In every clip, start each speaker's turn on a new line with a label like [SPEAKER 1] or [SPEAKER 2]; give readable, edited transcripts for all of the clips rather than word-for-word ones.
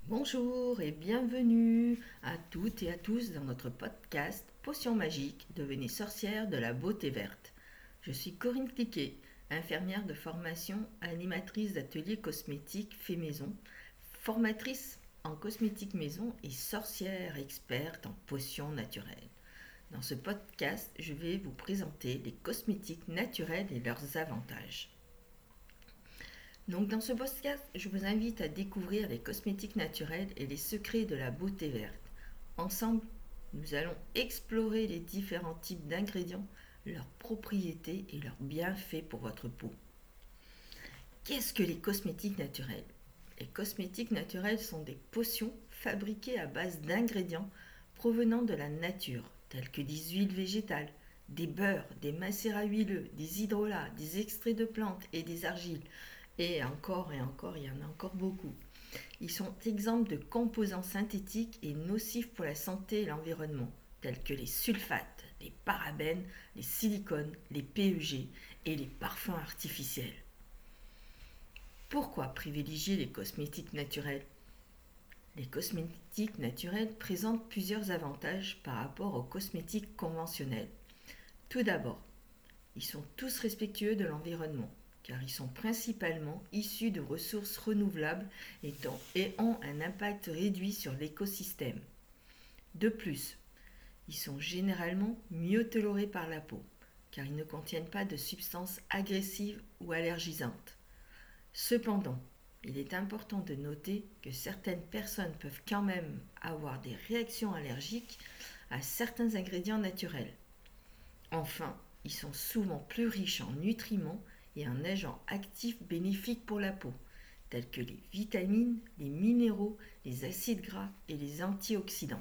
[SPEAKER 1] Bonjour et bienvenue à toutes et à tous dans notre podcast Potions magiques, devenez sorcière de la beauté verte. Je suis Corinne Cliquet, infirmière de formation, animatrice d'ateliers cosmétiques fait maison, formatrice en cosmétique maison et sorcière experte en potions naturelles. Dans ce podcast, je vais vous présenter les cosmétiques naturels et leurs avantages. Donc dans ce podcast, je vous invite à découvrir les cosmétiques naturels et les secrets de la beauté verte. Ensemble, nous allons explorer les différents types d'ingrédients, leurs propriétés et leurs bienfaits pour votre peau. Qu'est-ce que les cosmétiques naturels? Les cosmétiques naturels sont des potions fabriquées à base d'ingrédients provenant de la nature, tels que des huiles végétales, des beurres, des macérats huileux, des hydrolats, des extraits de plantes et des argiles. Et encore, il y en a encore beaucoup. Ils sont exempts de composants synthétiques et nocifs pour la santé et l'environnement, tels que les sulfates, les parabènes, les silicones, les PEG et les parfums artificiels. Pourquoi privilégier les cosmétiques naturels? Les cosmétiques naturels présentent plusieurs avantages par rapport aux cosmétiques conventionnels. Tout d'abord, ils sont tous respectueux de l'environnement, car ils sont principalement issus de ressources renouvelables et ont un impact réduit sur l'écosystème. De plus, ils sont généralement mieux tolérés par la peau, car ils ne contiennent pas de substances agressives ou allergisantes. Cependant, il est important de noter que certaines personnes peuvent quand même avoir des réactions allergiques à certains ingrédients naturels. Enfin, ils sont souvent plus riches en nutriments et en agents actifs bénéfiques pour la peau, tels que les vitamines, les minéraux, les acides gras et les antioxydants.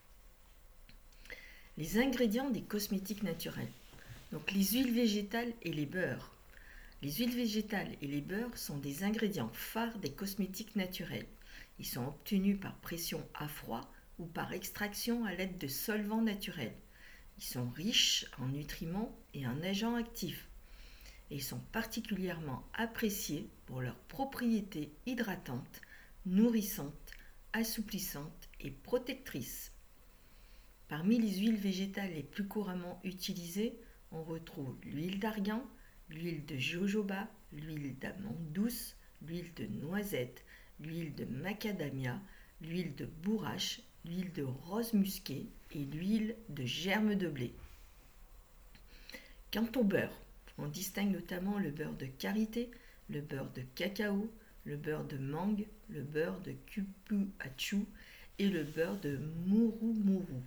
[SPEAKER 1] Les ingrédients des cosmétiques naturels. Donc les huiles végétales et les beurres. Les huiles végétales et les beurres sont des ingrédients phares des cosmétiques naturels. Ils sont obtenus par pression à froid ou par extraction à l'aide de solvants naturels. Ils sont riches en nutriments et en agents actifs. Et ils sont particulièrement appréciés pour leurs propriétés hydratantes, nourrissantes, assouplissantes et protectrices. Parmi les huiles végétales les plus couramment utilisées, on retrouve l'huile d'argan, l'huile de jojoba, l'huile d'amande douce, l'huile de noisette, l'huile de macadamia, l'huile de bourrache, l'huile de rose musquée et l'huile de germe de blé. Quant au beurre, on distingue notamment le beurre de karité, le beurre de cacao, le beurre de mangue, le beurre de cupuaçu et le beurre de murumuru.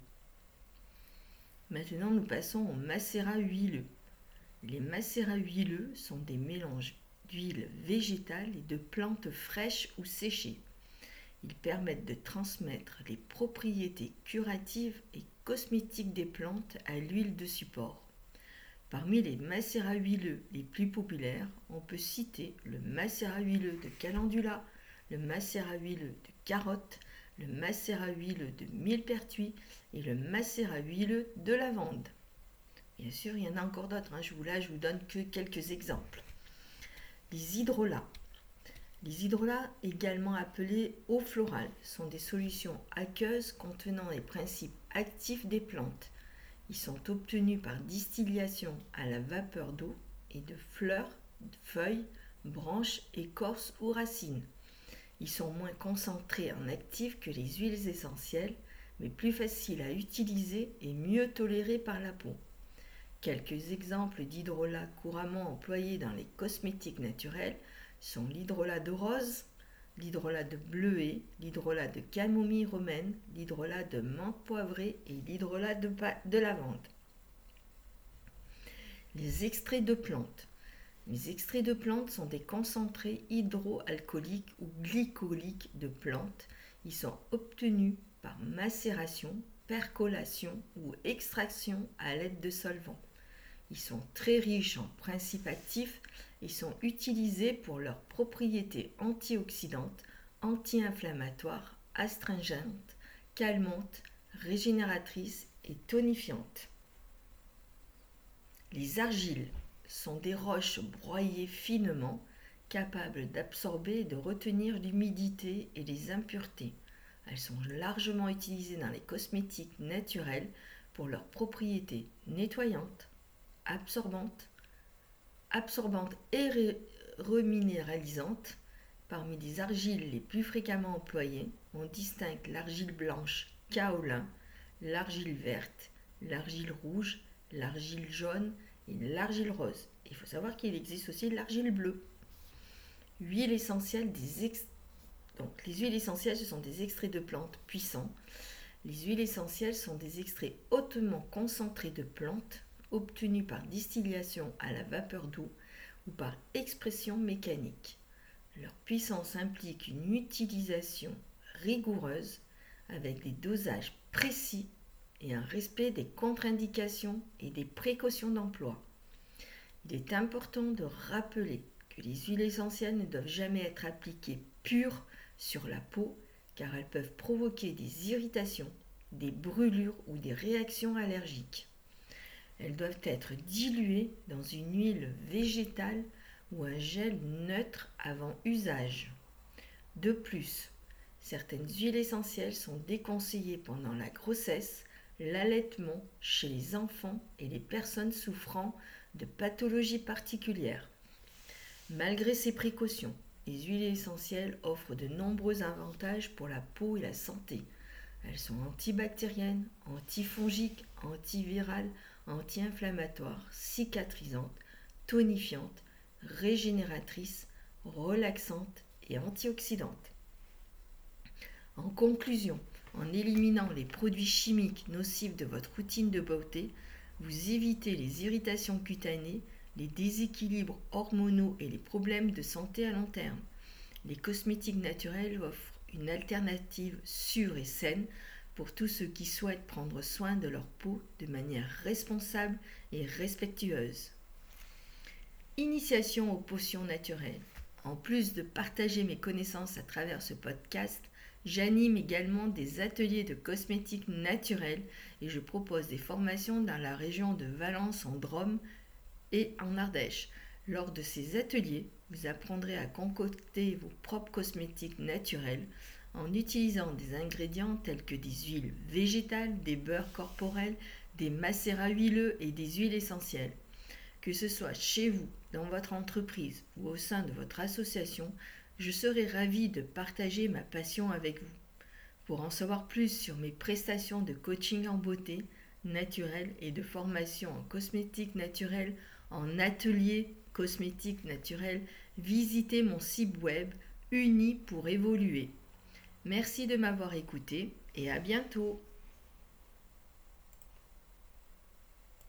[SPEAKER 1] Maintenant, nous passons aux macérats huileux. Les macérats huileux sont des mélanges d'huile végétale et de plantes fraîches ou séchées. Ils permettent de transmettre les propriétés curatives et cosmétiques des plantes à l'huile de support. Parmi les macérats huileux les plus populaires, on peut citer le macérat huileux de calendula, le macérat huileux de carotte, le macérat huileux de millepertuis et le macérat huileux de lavande. Bien sûr, il y en a encore d'autres, je vous donne que quelques exemples. Les hydrolats. Les hydrolats, également appelés eau florale, sont des solutions aqueuses contenant les principes actifs des plantes. Ils sont obtenus par distillation à la vapeur d'eau et de fleurs, feuilles, branches, écorces ou racines. Ils sont moins concentrés en actifs que les huiles essentielles, mais plus faciles à utiliser et mieux tolérés par la peau. Quelques exemples d'hydrolats couramment employés dans les cosmétiques naturels sont l'hydrolat de rose, l'hydrolat de bleuet, l'hydrolat de camomille romaine, l'hydrolat de menthe poivrée et l'hydrolat de lavande. Les extraits de plantes. Les extraits de plantes sont des concentrés hydroalcooliques ou glycoliques de plantes. Ils sont obtenus par macération, percolation ou extraction à l'aide de solvants. Ils sont très riches en principes actifs et sont utilisés pour leurs propriétés antioxydantes, anti-inflammatoires, astringentes, calmantes, régénératrices et tonifiantes. Les argiles sont des roches broyées finement capables d'absorber et de retenir l'humidité et les impuretés. Elles sont largement utilisées dans les cosmétiques naturels pour leurs propriétés nettoyantes, absorbantes et reminéralisantes. Parmi les argiles les plus fréquemment employées, on distingue l'argile blanche kaolin, l'argile verte, l'argile rouge, l'argile jaune et l'argile rose. Il faut savoir qu'il existe aussi l'argile bleue. Huile essentielle Donc, les huiles essentielles, ce sont des extraits de plantes puissants. Les huiles essentielles sont des extraits hautement concentrés de plantes obtenus par distillation à la vapeur d'eau ou par expression mécanique. Leur puissance implique une utilisation rigoureuse avec des dosages précis et un respect des contre-indications et des précautions d'emploi. Il est important de rappeler que les huiles essentielles ne doivent jamais être appliquées pures sur la peau car elles peuvent provoquer des irritations, des brûlures ou des réactions allergiques. Elles doivent être diluées dans une huile végétale ou un gel neutre avant usage. De plus, certaines huiles essentielles sont déconseillées pendant la grossesse, l'allaitement, chez les enfants et les personnes souffrant de pathologies particulières. Malgré ces précautions, les huiles essentielles offrent de nombreux avantages pour la peau et la santé. Elles sont antibactériennes, antifongiques, antivirales, anti-inflammatoires, cicatrisantes, tonifiantes, régénératrices, relaxantes et antioxydantes. En conclusion, en éliminant les produits chimiques nocifs de votre routine de beauté, vous évitez les irritations cutanées, les déséquilibres hormonaux et les problèmes de santé à long terme. Les cosmétiques naturels offrent une alternative sûre et saine pour tous ceux qui souhaitent prendre soin de leur peau de manière responsable et respectueuse. Initiation aux potions naturelles. En plus de partager mes connaissances à travers ce podcast, j'anime également des ateliers de cosmétiques naturels et je propose des formations dans la région de Valence en Drôme et en Ardèche. Lors de ces ateliers, vous apprendrez à concocter vos propres cosmétiques naturels en utilisant des ingrédients tels que des huiles végétales, des beurres corporels, des macérats huileux et des huiles essentielles. Que ce soit chez vous, dans votre entreprise ou au sein de votre association, je serai ravie de partager ma passion avec vous. Pour en savoir plus sur mes prestations de coaching en beauté naturelle et de formation en cosmétique naturelle, en atelier cosmétique naturel, visitez mon site web Unis pour évoluer. Merci de m'avoir écouté et à bientôt.